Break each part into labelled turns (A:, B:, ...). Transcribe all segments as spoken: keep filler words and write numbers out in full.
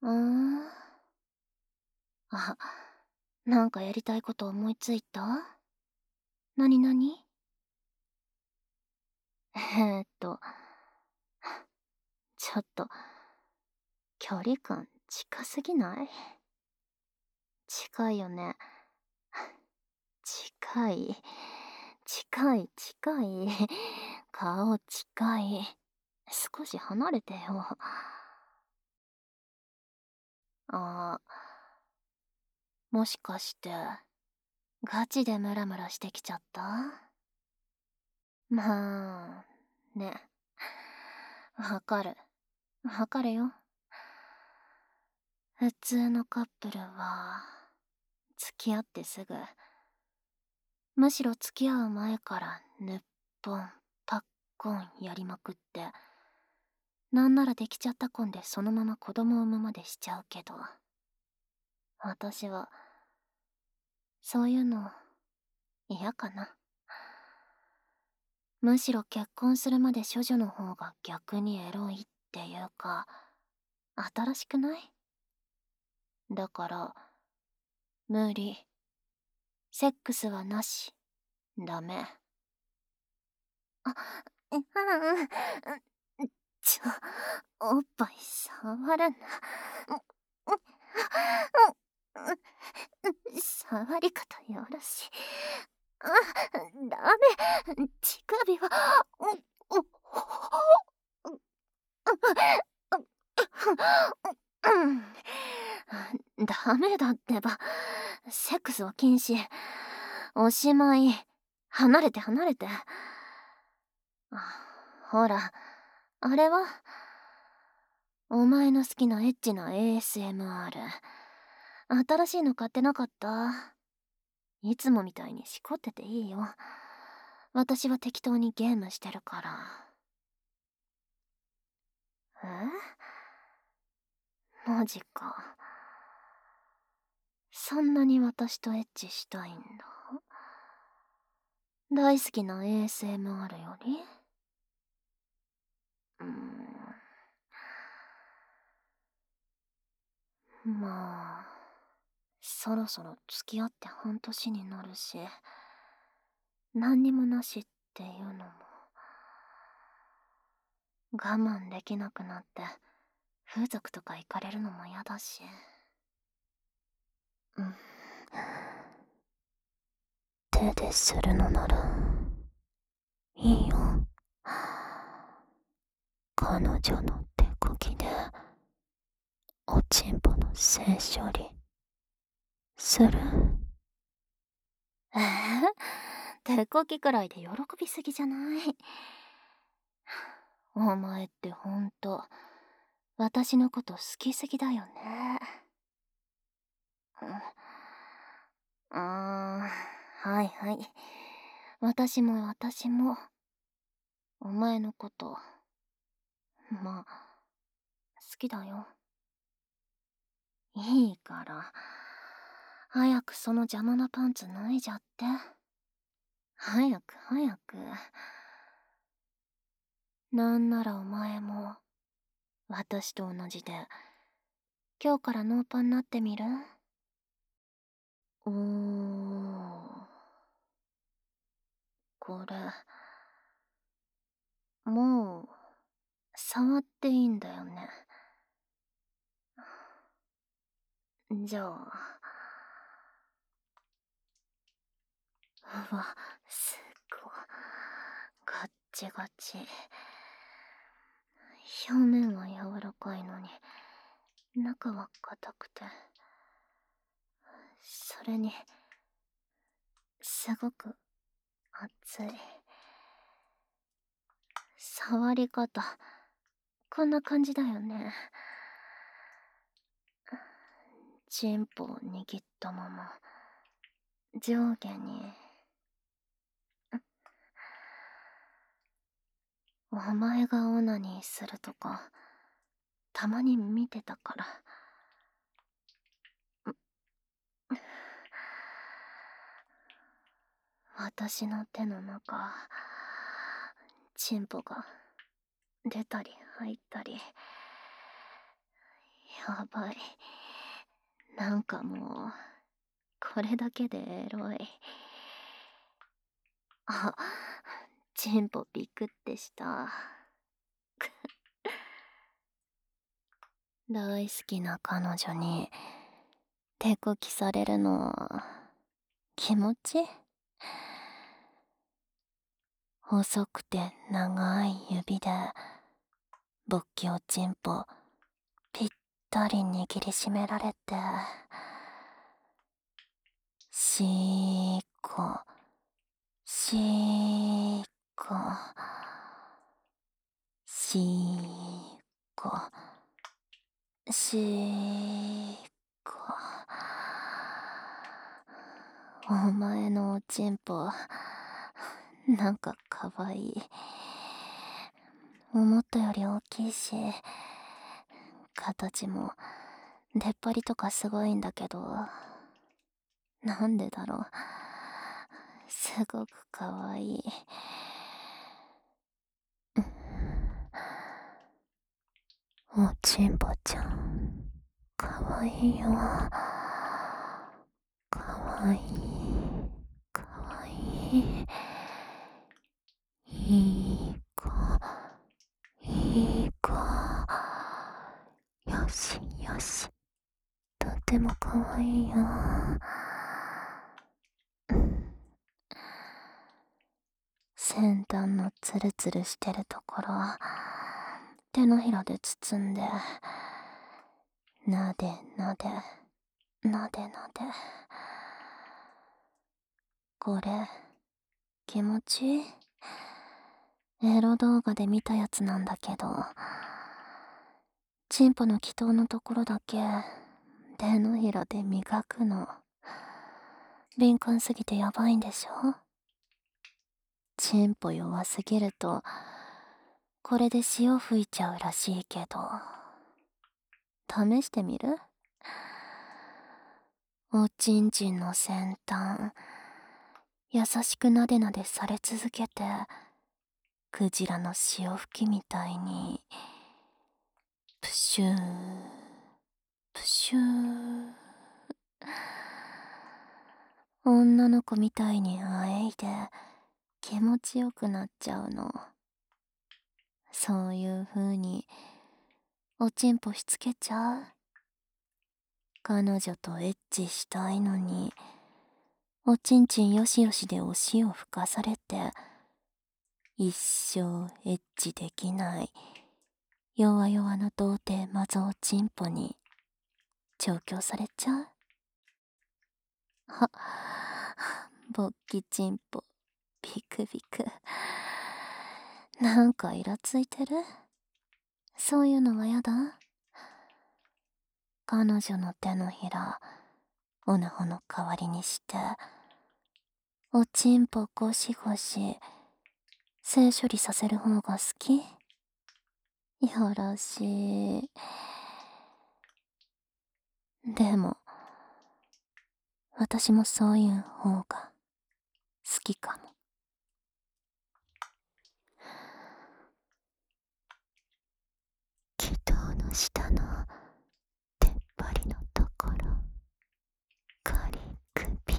A: うーん。あ、なんかやりたいこと思いついた？なになに？えーっと、ちょっと、距離感近すぎない？近いよね。近い。近い近い。顔近い。少し離れてよ。あー、もしかして、ガチでムラムラしてきちゃった？まあ、ね。わかる。わかるよ。普通のカップルは、付き合ってすぐ、むしろ付き合う前からぬっぽん、パッコンやりまくって、なんならできちゃった婚でそのまま子供産むまでしちゃうけど、私は、そういうの、嫌かな。むしろ結婚するまで処女の方が逆にエロいっていうか、新しくない？だから、無理。セックスはなし。ダメ。あ、うん、ちょ、おっぱい触るな。触り方よろしい。あ、ダメ。乳首は、ダメだってば。セックスは禁止。おしまい。離れて離れて。ほら、あれはお前の好きなエッチな エーエスエムアール。新しいの買ってなかった？いつもみたいにしこってていいよ。私は適当にゲームしてるから。え？マジか。そんなに私とエッチしたいんだ。大好きな エーエスエムアール より？うーん。まあ、そろそろ付き合って半年になるし、何にもなしっていうのも、我慢できなくなって風俗とか行かれるのも嫌だし。うん。手でするのならいいよ。彼女の手こぎでおちんぽの性処理する？えー、手こきくらいで喜びすぎじゃない？お前ってほんと私のこと好きすぎだよね。うーん、はいはい。私も私もお前のことまあ好きだよ。いいから早くその邪魔なパンツ脱いじゃって。早く早く。なんならお前も私と同じで今日からノーパンなってみる？おー、これもう触っていいんだよね？じゃあ、うわ、すっごいガッチガチ。表面は柔らかいのに中は硬くて、それにすごく熱い。触り方こんな感じだよね。チンポを握ったまま上下に。お前がオナニーするとかたまに見てたから。私の手の中、チンポが出たり入ったり、 やばい。なんかもう、これだけでエロい。あ、チンポビクってした。大好きな彼女に手こきされるの気持ち細くて長い指で勃起をチンポぴったり握りしめられて、しーこしーこしーこしーこ。お前のおちんぽなんかかわいい。思ったより大きいし、形も出っ張りとかすごいんだけど、なんでだろう。すごくかわいい。おちんぽちゃん、かわいいよ。かわいい、かわいい。いい子、いい子。よしよし、とてもかわいいよ。先端のツルツルしてるところ手のひらで包んで、なでなでなでなで。これ気持ちいい。エロ動画で見たやつなんだけど、チンポの気筒のところだけ手のひらで磨くの。敏感すぎてやばいんでしょ。チンポ弱すぎるとこれで潮吹いちゃうらしいけど、試してみる？おちんちんの先端優しくなでなでされ続けて、クジラの潮吹きみたいにプシュープシュー、女の子みたいにあえいで気持ちよくなっちゃうの。そういう風におちんぽしつけちゃう。彼女とエッチしたいのに、おちんちんよしよしでお塩吹かされて、一生エッチできない弱々の童貞マゾおちんぽに調教されちゃう。は、勃起チンポビクビク。なんかイラついてる？そういうのはやだ？彼女の手のひらオナホの代わりにして、おちんぽゴシゴシ性処理させる方が好き？よろしい。でも私もそういう方が好きかも。気筒の下の出っ張りのところ、カリ首、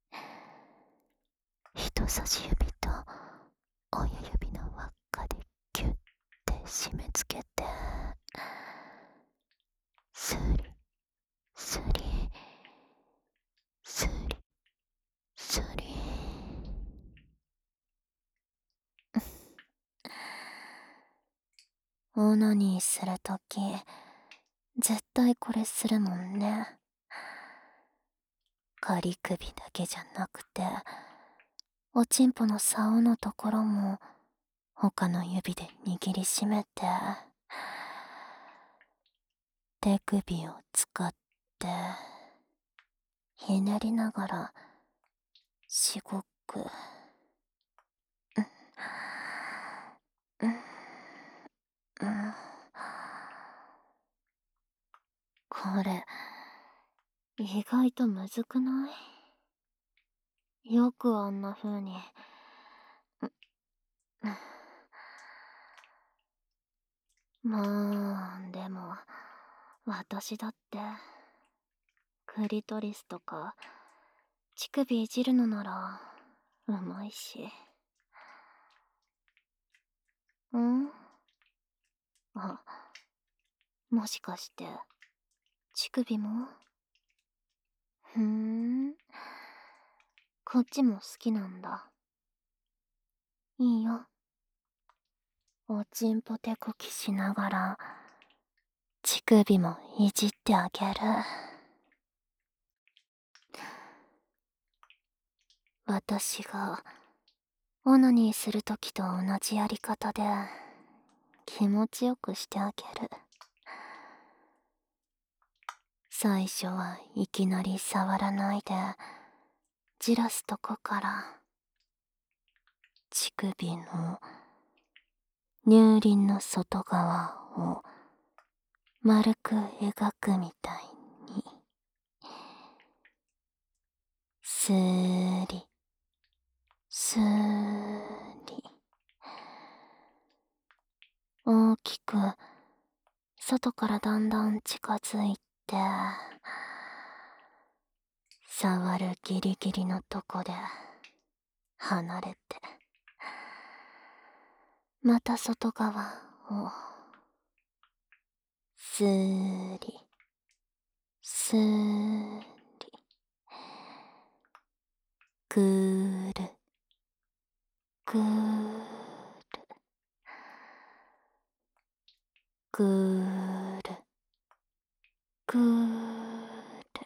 A: 人差し指と親指の輪っかでギュッて締め付けて、スリスリスリスリ。オナニーするとき絶対これするもんね。仮首だけじゃなくて、おちんぽの竿のところも他の指で握りしめて、手首を使ってひねりながらしごく。うんうん、これ意外とむずくない？よくあんな風に。まあでも私だってクリトリスとか乳首いじるのならうまいし。ん？あ、もしかして乳首も？ふーん、こっちも好きなんだ。いいよ。おちんぽてこきしながら乳首もいじってあげる。私がオナニーするときと同じやり方で気持ちよくしてあげる。最初はいきなり触らないでじらすとこから乳首の乳輪の外側を丸く描くみたいにスーリスーリ大きく外からだんだん近づいて触るギリギリのとこで離れてまた外側をスーリスーリぐーるぐーるぐーるぐーる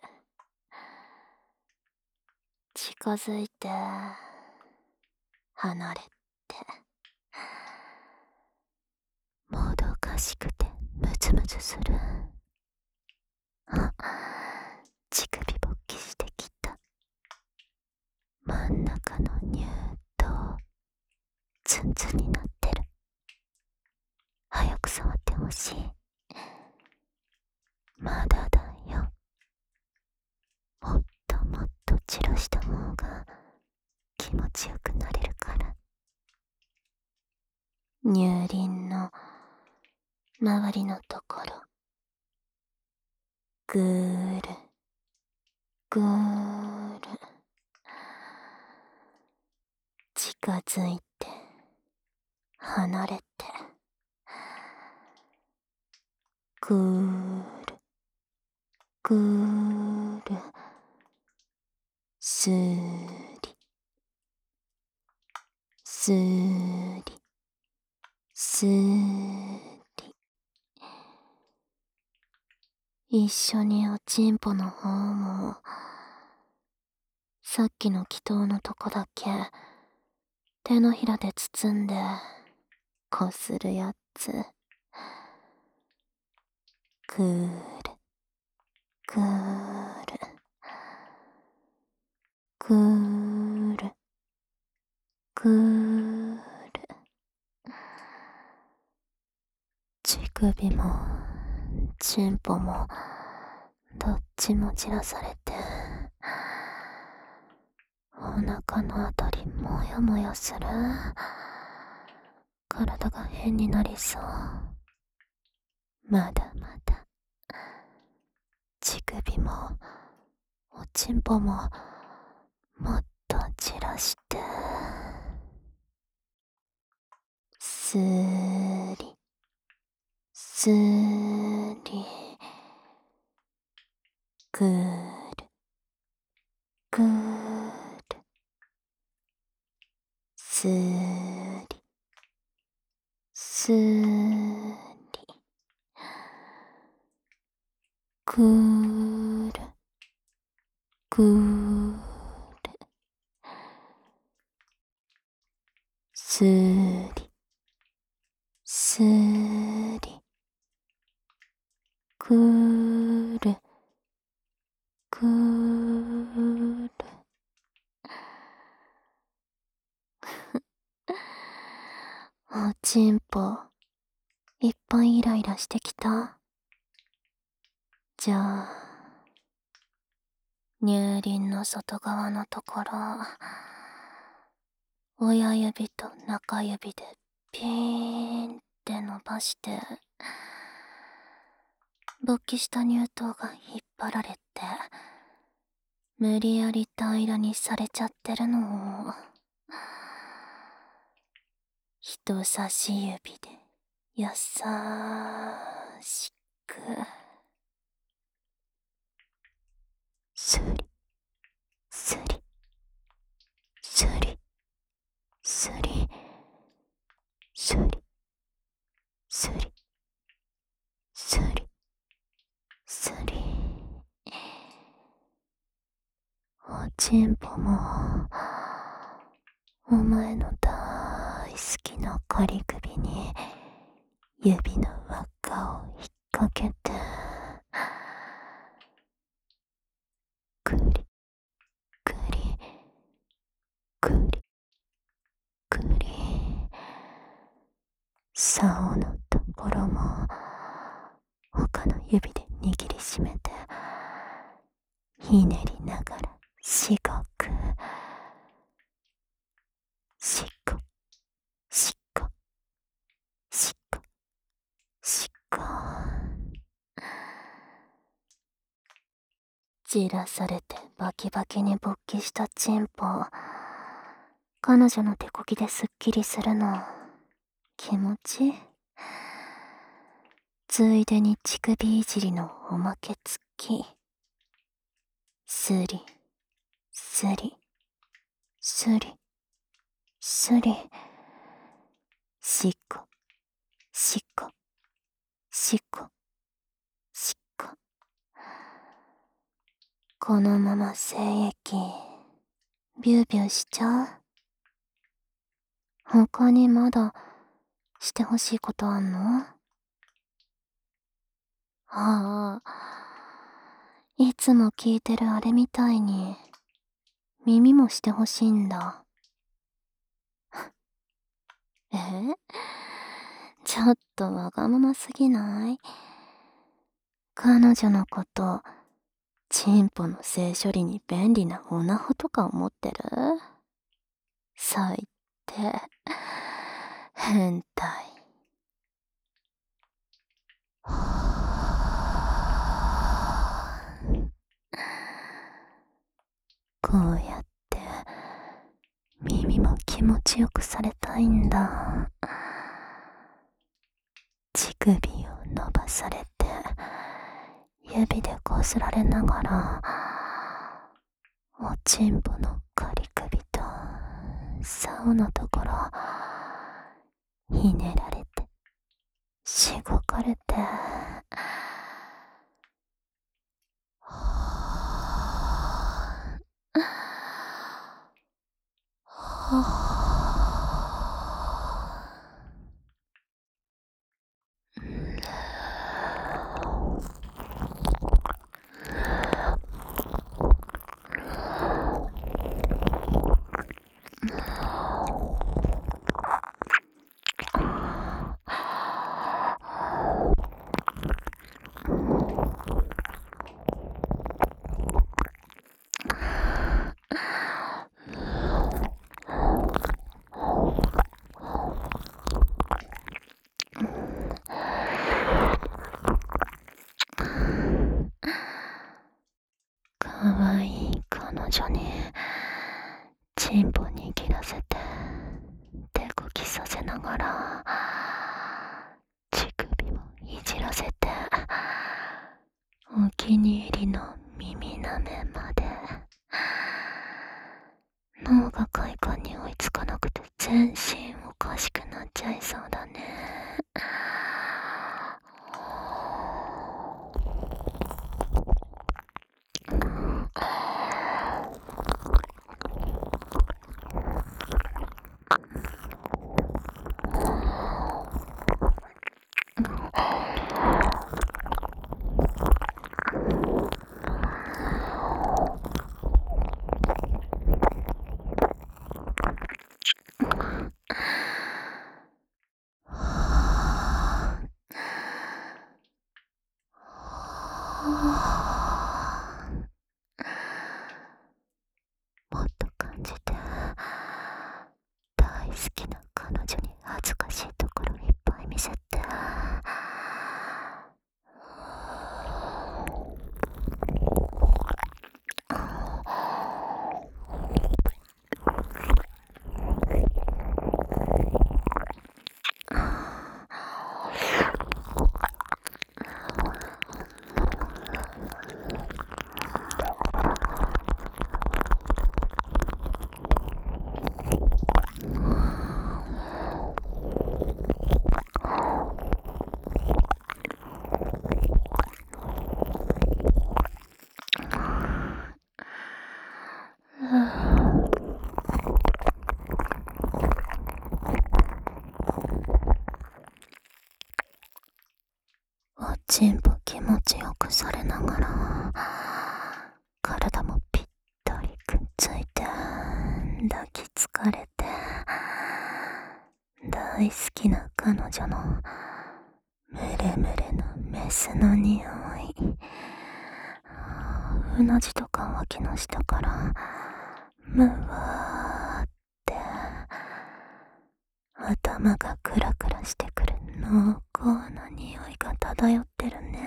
A: 近づいて離れてもどかしくてムズムズする。あ、乳首勃起してきた。真ん中の乳頭ツンツンになってる。早く触ってほしい。まだだよ。もっともっと散らした方が気持ちよくなれるから。乳輪の周りのところぐーるぐーる近づいて離れてぐーるぐーるすーりすーりすーり一緒におちんぽの方もさっきの祈祷のとこだけ手のひらで包んでこするやつ。ぐーるぐーるぐーるぐーる乳首もちんぽもどっちも散らされてお腹のあたりもやもやする。体が変になりそう。まだまだ乳首もおちんぽももっと散らしてすーりすーりぐーるぐーるすーりすーりぐーるぐーるすーりすーりぐーるぐーるおちんぽいっぱいイライラしてきた。じゃあ乳輪の外側のところ親指と中指でピーンって伸ばして勃起した乳頭が引っ張られて、無理やり平らにされちゃってるのを、人差し指で優しく、スリ、スリ、スリ、スリ、スリ、スリ、スリ、スリ。おちんぽも、お前の大好きな仮首に指の輪っかを引っ掛けて、くり、くり、くり、くり。竿のところも他の指で握りしめて、ひねりながらしごく、しこ、しこ、しこ、しこ。じらされてバキバキに勃起したチンポ、彼女の手こぎですっきりするの気持ちいい。ついでに乳首いじりのおまけつき。スリ、スリ、スリ、スリ。しこ、しこ、しこ、しこ。このまま精液、ビュービューしちゃう？他にまだしてほしいことあんの？ああ、いつも聞いてるあれみたいに、耳もしてほしいんだ。え？ちょっとわがまますぎない？彼女のこと、チンポの性処理に便利なオナホとか思ってる？最低。変態。こうやって耳も気持ちよくされたいんだ。乳首を伸ばされて、指でこすられながら、おちんぽの仮首と竿のところひねられて、しごかれて、かわいい彼女にチンポ握らせて手こきさせながら乳首をいじらせて、お気に入りの耳なめまで。脳が快感に追いつかなくて全身おかしくなっちゃいそうだね。もっと感じて、大好きな彼女に恥ずかしいところいっぱい見せて。 ながら、体もぴったりくっついて抱きつかれて、大好きな彼女のムレムレのメスの匂い、うなじとか脇の下からむわーって頭がクラクラしてくる濃厚な匂いが漂ってるね。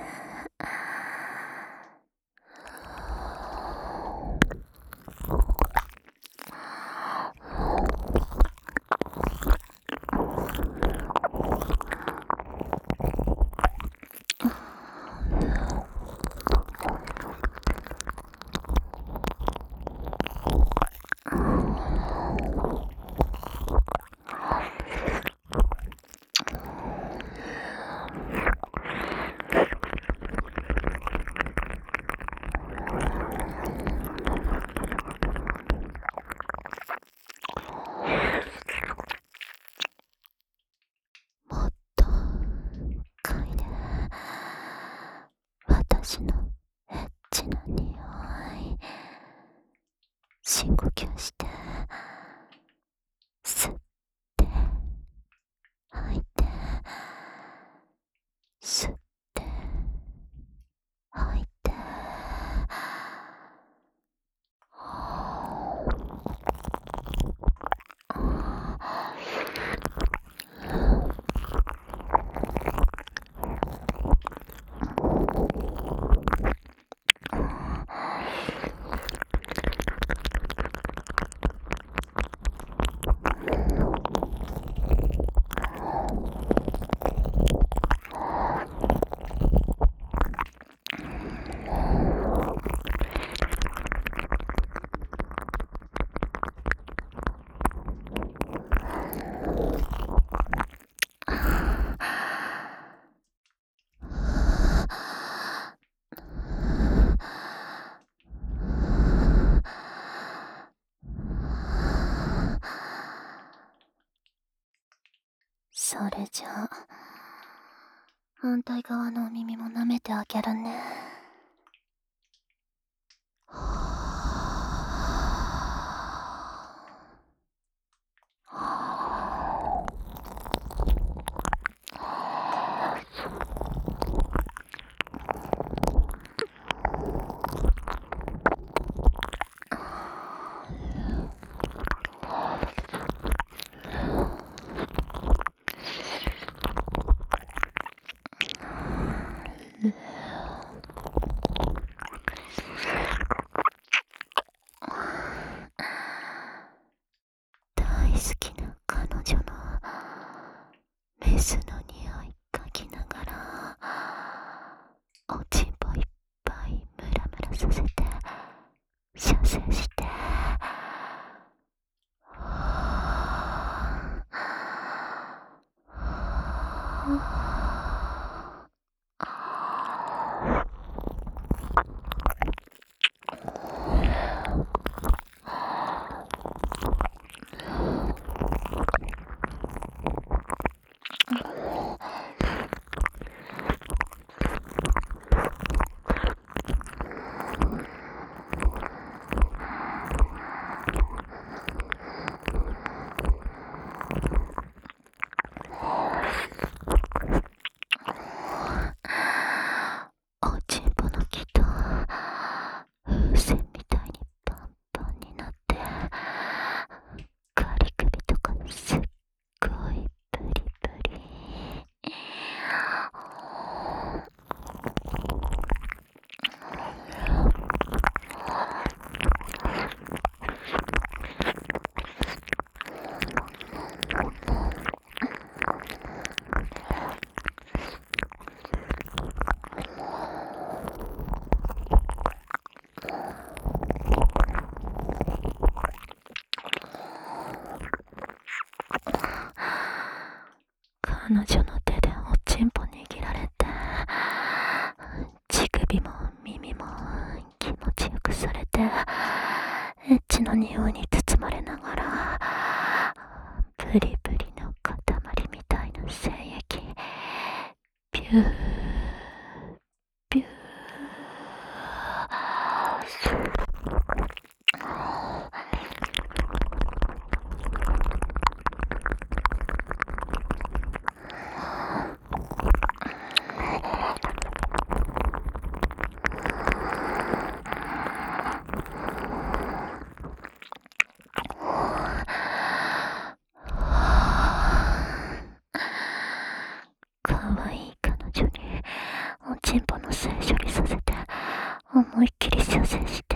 A: 私のエッチな匂い、深呼吸して吸って吐いて吸って吐いて、それじゃあ反対側のお耳も舐めてあげるね。大好きな彼女のメスの匂い嗅ぎながら、おちんぽいっぱいムラムラさせて射精して、おちんぽの木と風船みたいにパンパンになって、ガリ首とかすっごいプリプリ。彼女の手でおちんぽ握られて、乳首も耳も気持ちよくされて、エッチの匂いに包まれながら、プリプリの塊みたいな精液ビュービュー思いっきり射精して。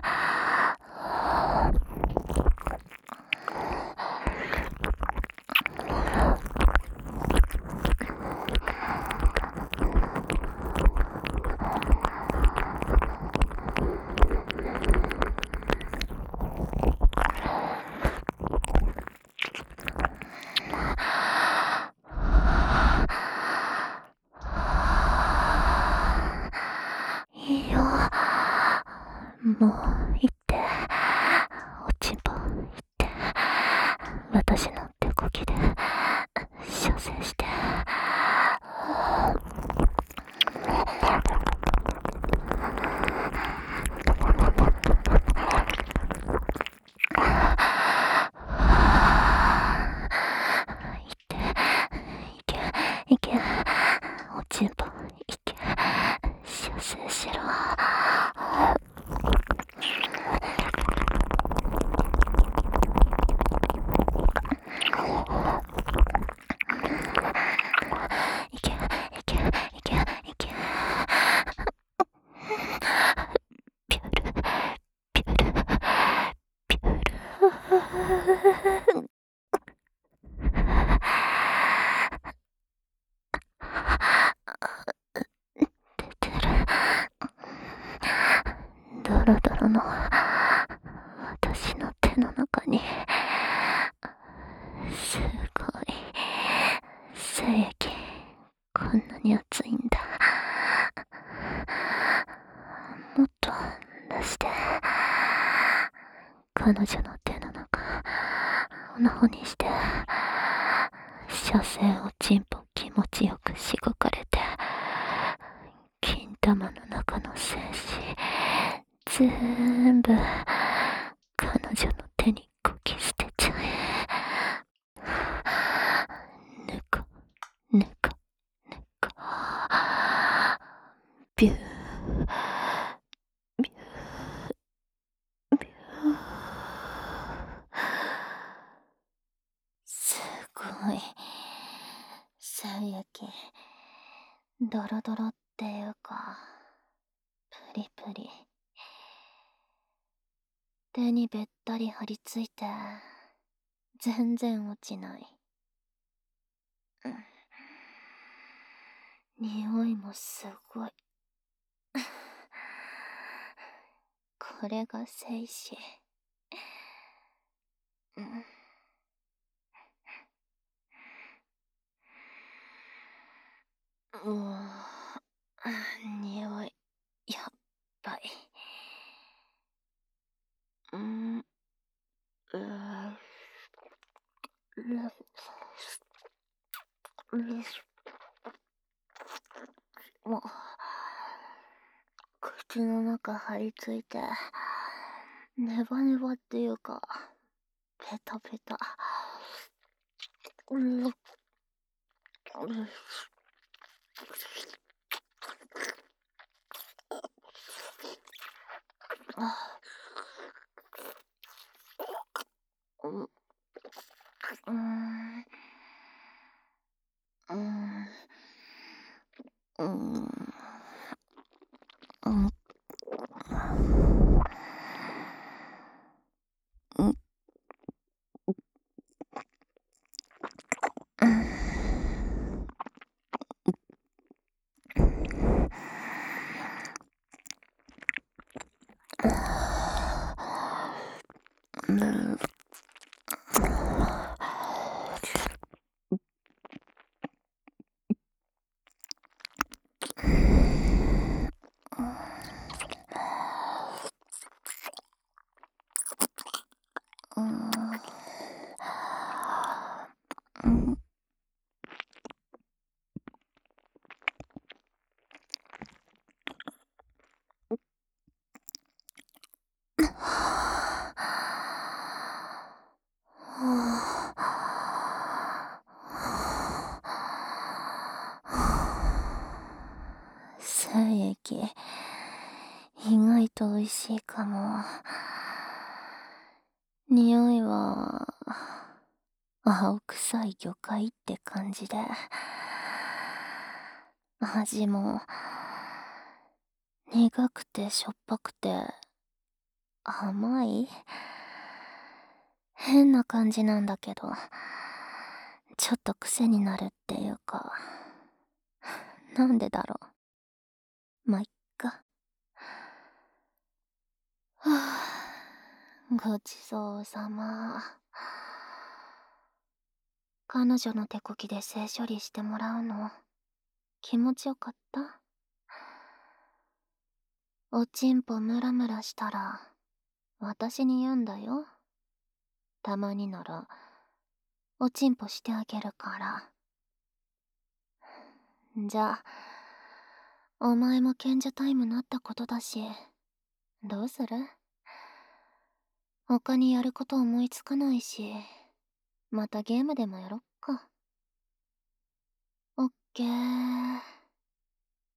A: いいよ。もう行って。おちんぽ行って。私の手こぎで射精して。いけ、おちんぽいけ、射精しろ。いけ、いけ、いけ、いけ。ピュル、ピュル、ピュル。ドロドロの私の手の中にすごい精液、こんなに熱いんだ。もっと出して。彼女の手の中オナホにして、射精をチンポ気持ちよくしごかれて、金玉の中の精子ぜーんぶ彼女の手にこき捨てちゃえ。ぬかぬかぬか、ビュービュービュー。すごい精液、ドロドロっていうかプリプリ、手にべったり張り付いて全然落ちない。匂いもすごい。これが精子。うわ、匂いやっばい。うん、うもう口の中張り付いてネバネバっていうかペタペタ。うんあ、うん、うん、うん、うん、うん、うん、うん。精液意外と美味しいかも。匂いは青臭い魚介って感じで、味も苦くてしょっぱくて甘い変な感じなんだけど、ちょっと癖になるっていうか、なんでだろう。ま、いっか。はぁ、ごちそうさま。彼女の手こきで性処理してもらうの、気持ちよかった？おちんぽムラムラしたら、私に言うんだよ。たまになら、おちんぽしてあげるから。じゃあ、お前も賢者タイムなったことだし、どうする？他にやること思いつかないし、またゲームでもやろっか。オッケー。